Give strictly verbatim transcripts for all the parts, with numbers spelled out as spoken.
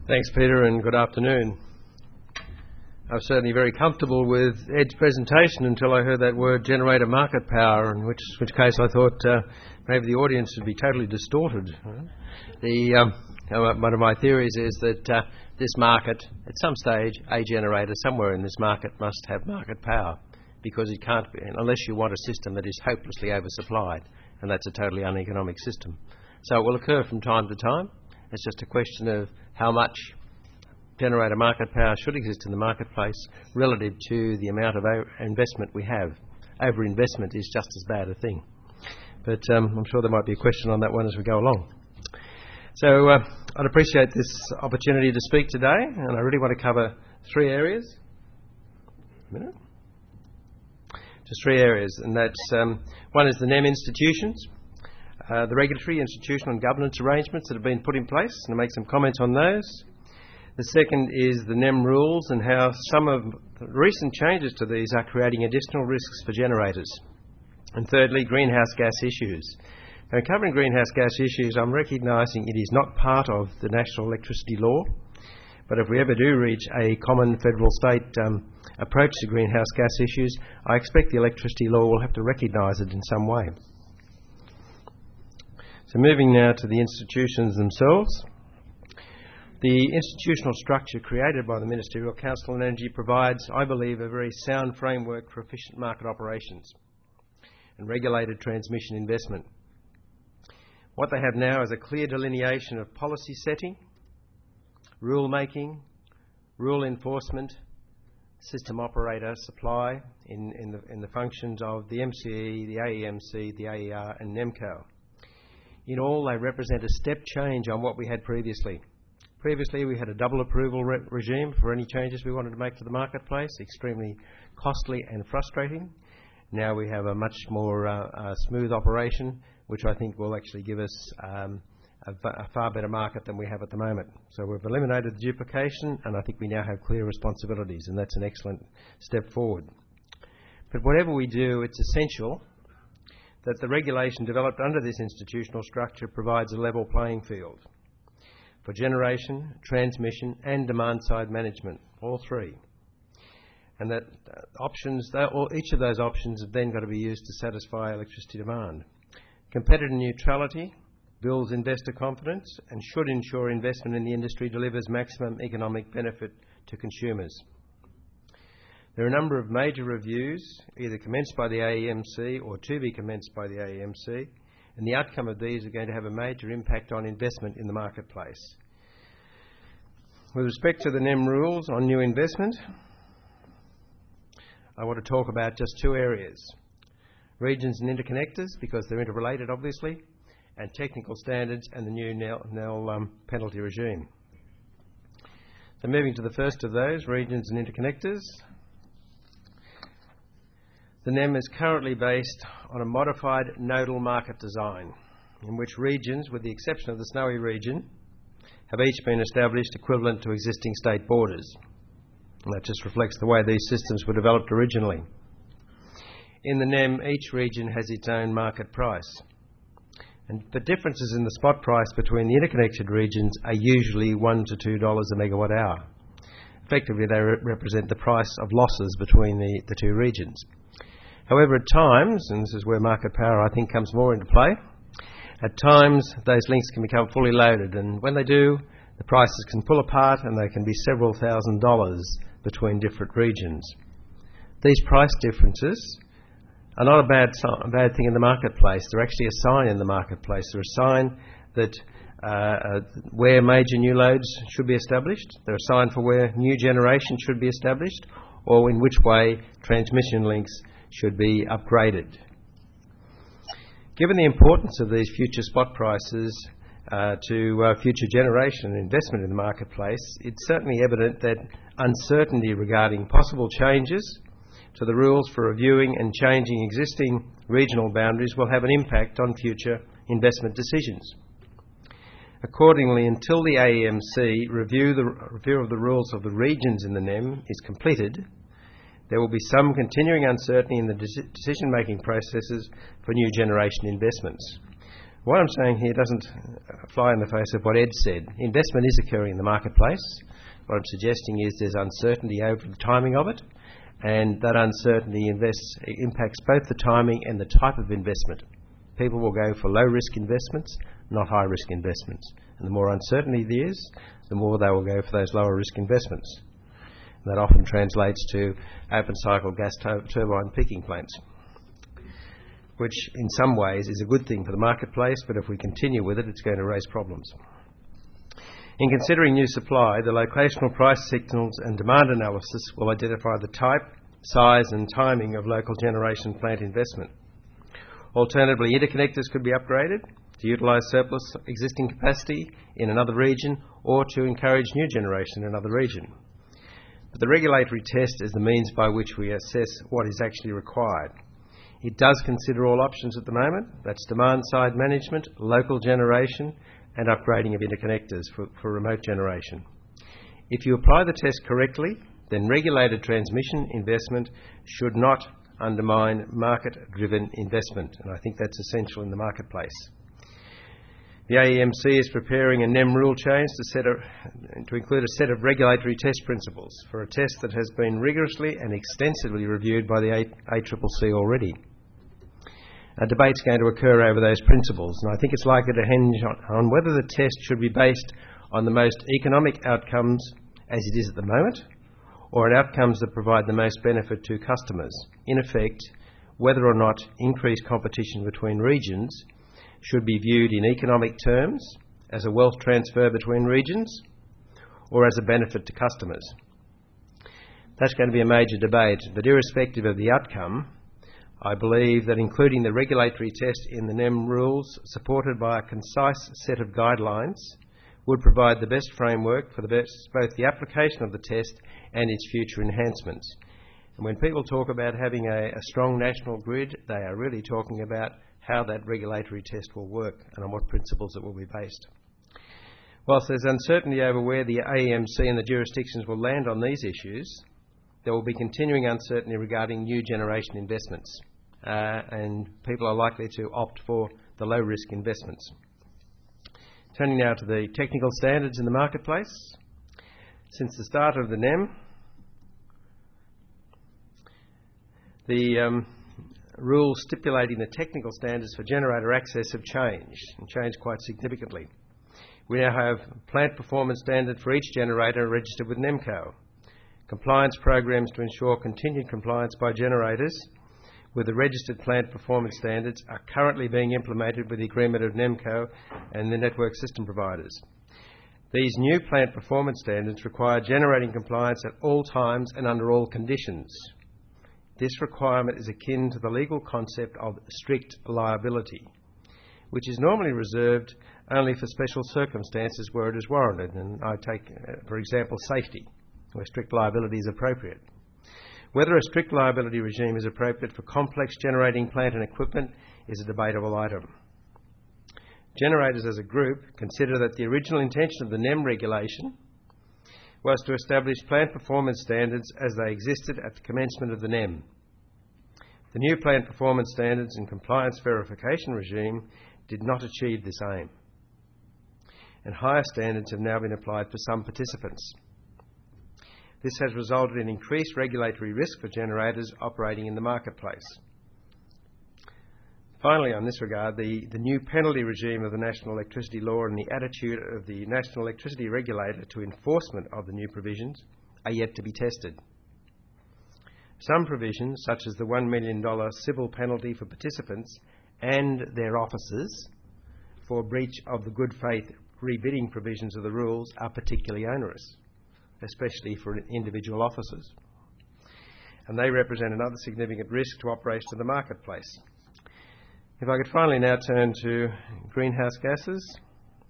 Thanks, Peter, and good afternoon. I was certainly very comfortable with Ed's presentation until I heard that word generator market power, in which, which case I thought uh, maybe the audience would be totally distorted. The, um, one of my theories is that uh, this market, at some stage, a generator somewhere in this market must have market power, because it can't be, unless you want a system that is hopelessly oversupplied, and that's a totally uneconomic system. So it will occur from time to time. It's just a question of how much generator market power should exist in the marketplace relative to the amount of investment we have. Over-investment is just as bad a thing. But um, I'm sure there might be a question on that one as we go along. So uh, I'd appreciate this opportunity to speak today, and I really want to cover three areas. A minute. Just three areas, and that's um, one is the NEM institutions, uh, the regulatory, institutional and governance arrangements that have been put in place, and I'll make some comments on those. The second is the NEM rules and how some of the recent changes to these are creating additional risks for generators. And thirdly, greenhouse gas issues. Now, in covering greenhouse gas issues, I'm recognising it is not part of the National Electricity Law, but if we ever do reach a common federal-state um, approach to greenhouse gas issues, I expect the electricity law will have to recognise it in some way. So moving now to the institutions themselves. The institutional structure created by the Ministerial Council on Energy provides, I believe, a very sound framework for efficient market operations and regulated transmission investment. What they have now is a clear delineation of policy setting, rule making, rule enforcement, system operator supply in, in, the, in the functions of the M C E, the A E M C, the A E R and NEMCO. In all, they represent a step change on what we had previously. Previously, we had a double approval re regime for any changes we wanted to make to the marketplace, extremely costly and frustrating. Now we have a much more uh, uh, smooth operation, which I think will actually give us um, a, a far better market than we have at the moment. So we've eliminated the duplication, and I think we now have clear responsibilities, and that's an excellent step forward. But whatever we do, it's essential that the regulation developed under this institutional structure provides a level playing field for generation, transmission and demand-side management, all three. And that uh, options, or each of those options have then got to be used to satisfy electricity demand. Competitive neutrality builds investor confidence and should ensure investment in the industry delivers maximum economic benefit to consumers. There are a number of major reviews, either commenced by the A E M C or to be commenced by the A E M C, and the outcome of these are going to have a major impact on investment in the marketplace. With respect to the NEM rules on new investment, I want to talk about just two areas: regions and interconnectors, because they're interrelated obviously, and technical standards and the new N E L, N E L um, penalty regime. So moving to the first of those, regions and interconnectors. The NEM is currently based on a modified nodal market design, in which regions, with the exception of the Snowy region, have each been established equivalent to existing state borders. And that just reflects the way these systems were developed originally. In the NEM, each region has its own market price. And the differences in the spot price between the interconnected regions are usually one to two dollars a megawatt hour. Effectively, they re represent the price of losses between the, the two regions. However, at times, and this is where market power I think comes more into play, at times those links can become fully loaded, and when they do, the prices can pull apart and they can be several thousand dollars between different regions. These price differences are not a bad, a bad thing in the marketplace. They're actually a sign in the marketplace. They're a sign that uh, uh, where major new loads should be established. They're a sign for where new generation should be established, or in which way transmission links should be upgraded. Given the importance of these future spot prices uh, to uh, future generation and investment in the marketplace, it's certainly evident that uncertainty regarding possible changes to the rules for reviewing and changing existing regional boundaries will have an impact on future investment decisions. Accordingly, until the A E M C review, the, review of the rules of the regions in the NEM is completed, there will be some continuing uncertainty in the decision-making processes for new generation investments. What I'm saying here doesn't fly in the face of what Ed said. Investment is occurring in the marketplace. What I'm suggesting is there's uncertainty over the timing of it, and that uncertainty invests, impacts both the timing and the type of investment. People will go for low-risk investments, not high-risk investments. And the more uncertainty there is, the more they will go for those lower-risk investments. And that often translates to open-cycle gas turbine peaking plants, which in some ways is a good thing for the marketplace, but if we continue with it, it's going to raise problems. In considering new supply, the locational price signals and demand analysis will identify the type, size and timing of local generation plant investment. Alternatively, interconnectors could be upgraded to utilise surplus existing capacity in another region or to encourage new generation in another region. But the regulatory test is the means by which we assess what is actually required. It does consider all options at the moment. That's demand-side management, local generation and upgrading of interconnectors for, for remote generation. If you apply the test correctly, then regulated transmission investment should not undermine market-driven investment, and I think that's essential in the marketplace. The A E M C is preparing a N E M rule change to, set a, to include a set of regulatory test principles for a test that has been rigorously and extensively reviewed by the A C C C already. A debate's going to occur over those principles, and I think it's likely to hinge on, on whether the test should be based on the most economic outcomes as it is at the moment, or on outcomes that provide the most benefit to customers. In effect, whether or not increased competition between regions should be viewed in economic terms as a wealth transfer between regions or as a benefit to customers. That's going to be a major debate, but irrespective of the outcome, I believe that including the regulatory test in the N E M rules, supported by a concise set of guidelines, would provide the best framework for the best, both the application of the test and its future enhancements. And when people talk about having a, a strong national grid, they are really talking about how that regulatory test will work and on what principles it will be based. Whilst there's uncertainty over where the A E M C and the jurisdictions will land on these issues, there will be continuing uncertainty regarding new generation investments, uh, and people are likely to opt for the low-risk investments. Turning now to the technical standards in the marketplace. Since the start of the N E M, the um, rules stipulating the technical standards for generator access have changed, and changed quite significantly. We now have plant performance standard for each generator registered with NEMCO. Compliance programs to ensure continued compliance by generators with the registered plant performance standards are currently being implemented with the agreement of NEMCO and the network system providers. These new plant performance standards require generating compliance at all times and under all conditions. This requirement is akin to the legal concept of strict liability, which is normally reserved only for special circumstances where it is warranted, and I take, uh, for example, safety, where strict liability is appropriate. Whether a strict liability regime is appropriate for complex generating plant and equipment is a debatable item. Generators as a group consider that the original intention of the N E M regulation was to establish plant performance standards as they existed at the commencement of the N E M. The new plant performance standards and compliance verification regime did not achieve this aim, and higher standards have now been applied for some participants. This has resulted in increased regulatory risk for generators operating in the marketplace. Finally, on this regard, the, the new penalty regime of the National Electricity Law and the attitude of the National Electricity Regulator to enforcement of the new provisions are yet to be tested. Some provisions, such as the one million dollars civil penalty for participants and their officers for breach of the good faith rebidding provisions of the rules, are particularly onerous, especially for individual officers. And they represent another significant risk to operation of the marketplace. If I could finally now turn to greenhouse gases.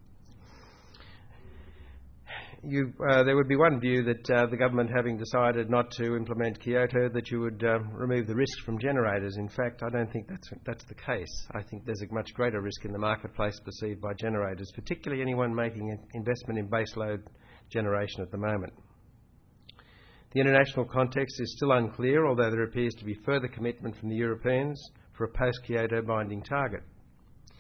You, uh, there would be one view that uh, the government, having decided not to implement Kyoto, that you would uh, remove the risk from generators. In fact, I don't think that's, that's the case. I think there's a much greater risk in the marketplace perceived by generators, particularly anyone making an investment in baseload generation at the moment. The international context is still unclear, although there appears to be further commitment from the Europeans for a post-Kyoto binding target.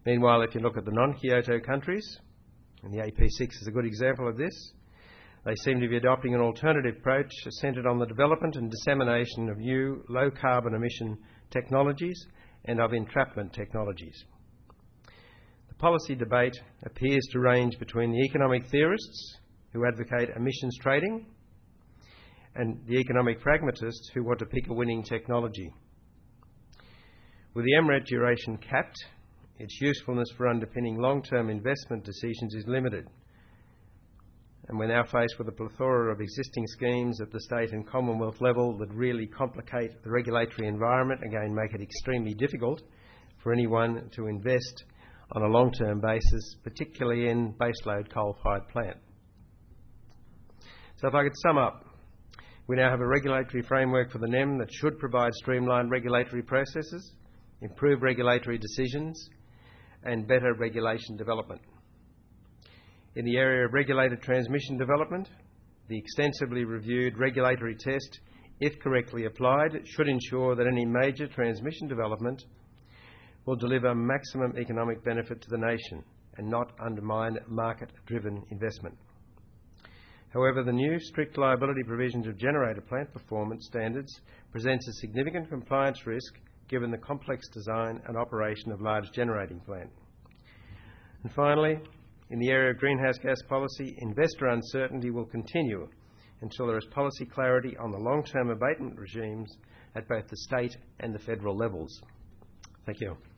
Meanwhile, if you look at the non-Kyoto countries, and the A P six is a good example of this, they seem to be adopting an alternative approach centred on the development and dissemination of new low-carbon emission technologies and of entrapment technologies. The policy debate appears to range between the economic theorists who advocate emissions trading and the economic pragmatists who want to pick a winning technology. With the M R E T duration capped, its usefulness for underpinning long-term investment decisions is limited, and we're now faced with a plethora of existing schemes at the state and Commonwealth level that really complicate the regulatory environment, again make it extremely difficult for anyone to invest on a long-term basis, particularly in baseload coal-fired plant. So if I could sum up, we now have a regulatory framework for the N E M that should provide streamlined regulatory processes, improve regulatory decisions and better regulation development. In the area of regulated transmission development, the extensively reviewed regulatory test, if correctly applied, should ensure that any major transmission development will deliver maximum economic benefit to the nation and not undermine market-driven investment. However, the new strict liability provisions of generator plant performance standards presents a significant compliance risk given the complex design and operation of large generating plant. And finally, in the area of greenhouse gas policy, investor uncertainty will continue until there is policy clarity on the long-term abatement regimes at both the state and the federal levels. Thank you.